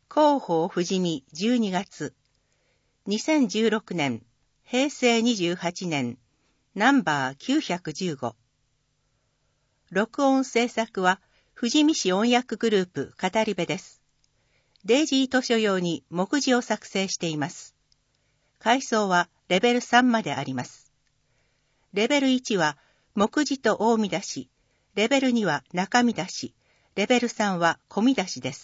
広報富士見12月。2016年、平成28年、ナンバー915。録音制作は、富士見市音訳グループ語り部です。デイジー図書用に目次を作成しています。階層はレベル3まであります。レベル1は目次と大見出し、レベル2は中見出し、レベル3は小見出しです。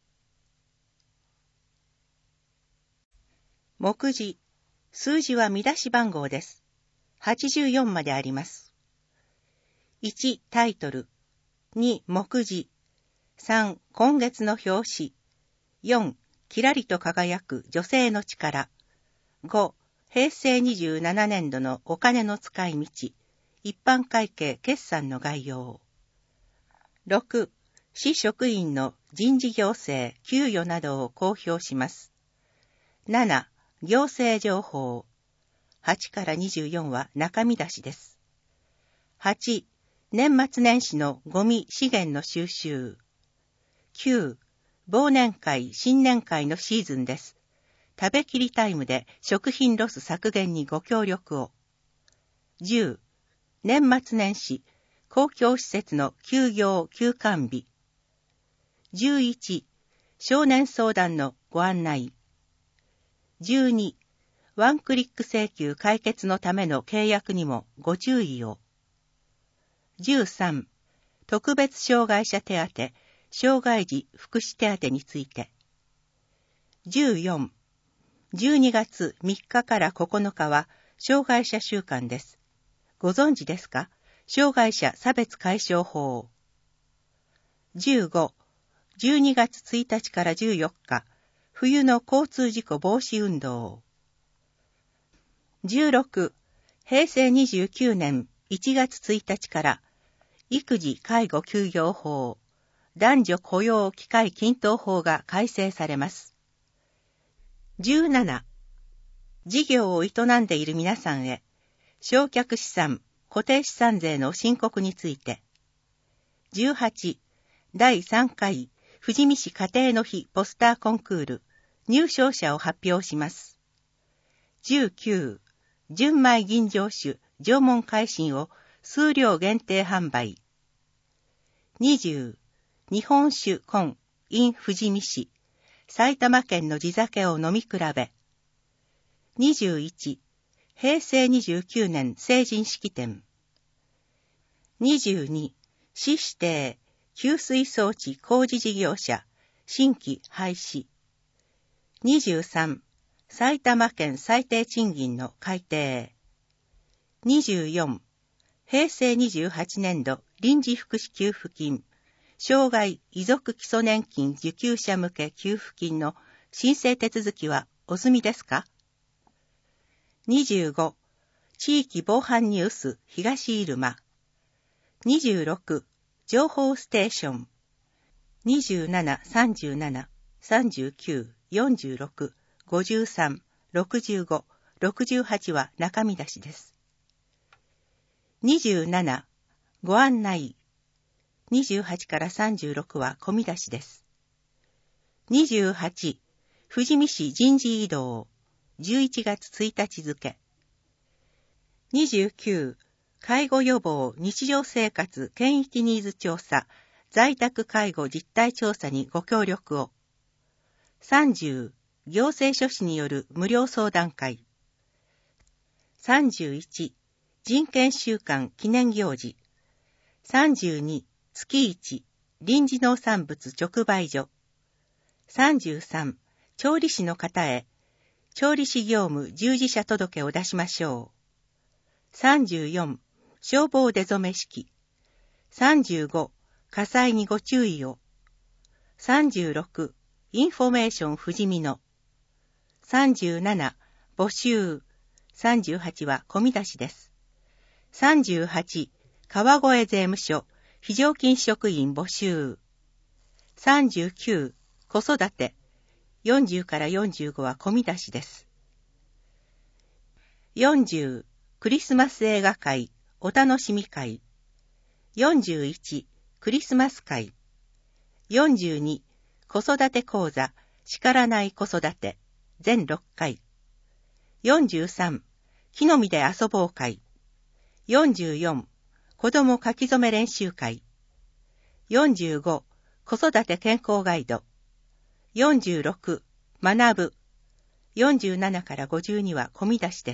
目次、数字は見出し番号です。84まであります。1、タイトル。2、目次。3、今月の表紙。4、きらりと輝く女性の力。5、平成27年度のお金の使い道。一般会計決算の概要。6、市職員の人事行政、給与などを公表します。7、行政情報。8から24は中見出しです。8、年末年始のゴミ資源の収集。9、忘年会、新年会のシーズンです。食べきりタイムで食品ロス削減にご協力を。10、年末年始、公共施設の休業休館日。11、少年相談のご案内。12、ワンクリック請求解決のための契約にもご注意を。13、特別障害者手当、障害児福祉手当について。14、12月3日から9日は障害者週間です。ご存知ですか？障害者差別解消法。15、12月1日から14日、冬の交通事故防止運動。16、平成29年1月1日から、育児介護休業法、男女雇用機会均等法が改正されます。17、事業を営んでいる皆さんへ、償却資産、固定資産税の申告について。18、第3回富士見市家庭の日ポスターコンクール、入賞者を発表します。19、純米吟醸酒縄文海進を数量限定販売。20、日本酒コン in 富士見市、埼玉県の地酒を飲み比べ。21、平成29年成人式典。22、市指定給水装置工事事業者新規廃止。23、埼玉県最低賃金の改定。24、平成28年度臨時福祉給付金、障害遺族基礎年金受給者向け給付金の申請手続きはお済みですか？ 25、地域防犯ニュース東入間。26、情報ステーション。27、37、39、46、53、65、68は中見出しです。27、ご案内。28から36は小見出しです。28、富士見市人事異動。11月1日付。29、介護予防日常生活県域ニーズ調査、在宅介護実態調査にご協力を。30、行政書士による無料相談会。31、人権週間記念行事。32、月1、臨時農産物直売所。33、調理師の方へ、調理師業務従事者届を出しましょう。34、消防出初め式。35、火災にご注意を。36、インフォメーション富士見の。37、募集。38は小見出しです。38、川越税務署、非常勤職員募集。39、子育て。40から45は小見出しです。40、クリスマス映画会、お楽しみ会。41、クリスマス会。42、子育て講座、 叱らない子育て、全6回。43、木の実で遊ぼう会。44、子供書き初め練習会。45、子育て健康ガイド。46、学ぶ。47から52は込み出しです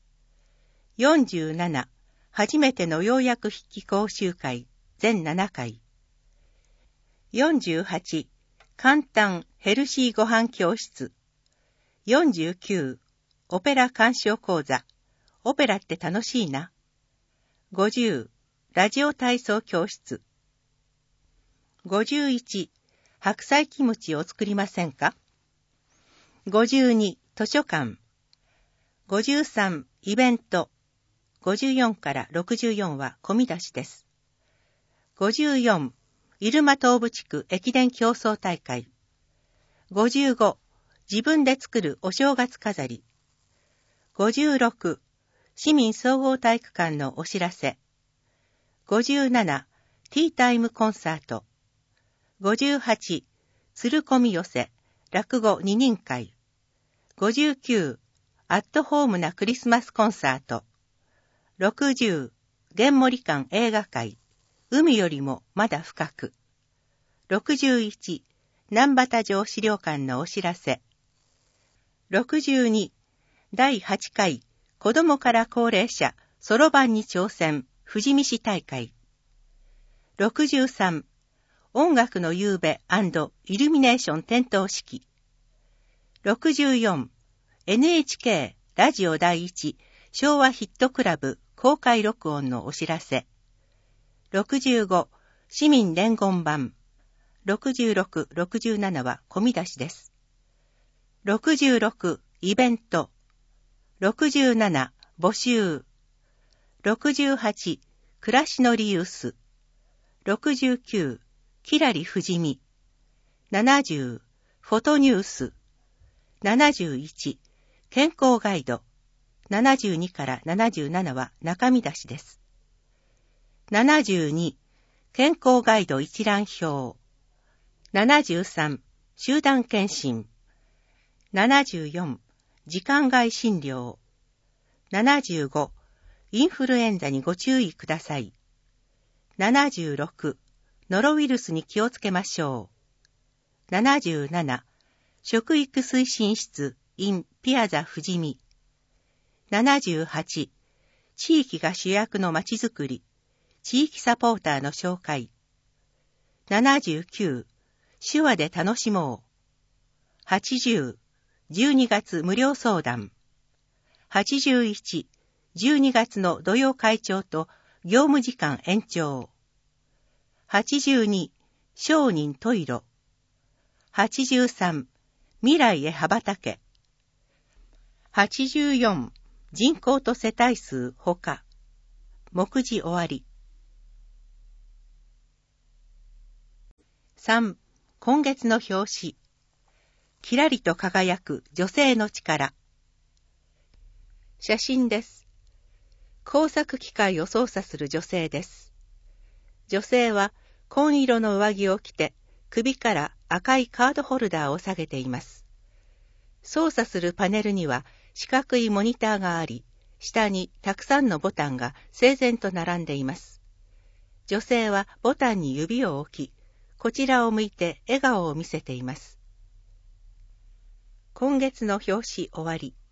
。47、初めての要約筆記講習会、全7回。48、簡単ヘルシーご飯教室。49、オペラ鑑賞講座。オペラって楽しいな。50、ラジオ体操教室。51、白菜キムチを作りませんか。52、図書館。53、イベント。54から64は込み出しです。54、入間東部地区駅伝競争大会。55、自分で作るお正月飾り。56、市民総合体育館のお知らせ。57、ティータイムコンサート。58、鶴込み寄せ、落語二人会。59、アットホームなクリスマスコンサート。60、玄森館映画会。海よりもまだ深く。61、南畑城資料館のお知らせ。62、第8回子供から高齢者そろばんに挑戦富士見市大会。63、音楽の夕べ&イルミネーション点灯式。64、NHK ラジオ第一昭和ヒットクラブ公開録音のお知らせ。65、市民伝言版。66、67は込み出しです。66、イベント。67、募集。68、暮らしのリユース。69、きらりふじみ。70、フォトニュース。71、健康ガイド。72から77は中身出しです。72、健康ガイド一覧表。73、集団検診。74、時間外診療。75、インフルエンザにご注意ください。76、ノロウイルスに気をつけましょう。77、食育推進室 in ピアザ富士見。78、地域が主役のまちづくり、地域サポーターの紹介。79、手話で楽しもう。80、12月無料相談。81、12月の土曜会長と業務時間延長。82、商人トイロ。83、未来へ羽ばたけ。84、人口と世帯数ほか。目次終わり。3、今月の表紙。きらりと輝く女性の力。写真です。工作機械を操作する女性です。女性は紺色の上着を着て、首から赤いカードホルダーを下げています。操作するパネルには四角いモニターがあり、下にたくさんのボタンが整然と並んでいます。女性はボタンに指を置き、こちらを向いて笑顔を見せています。今月の表紙終わり。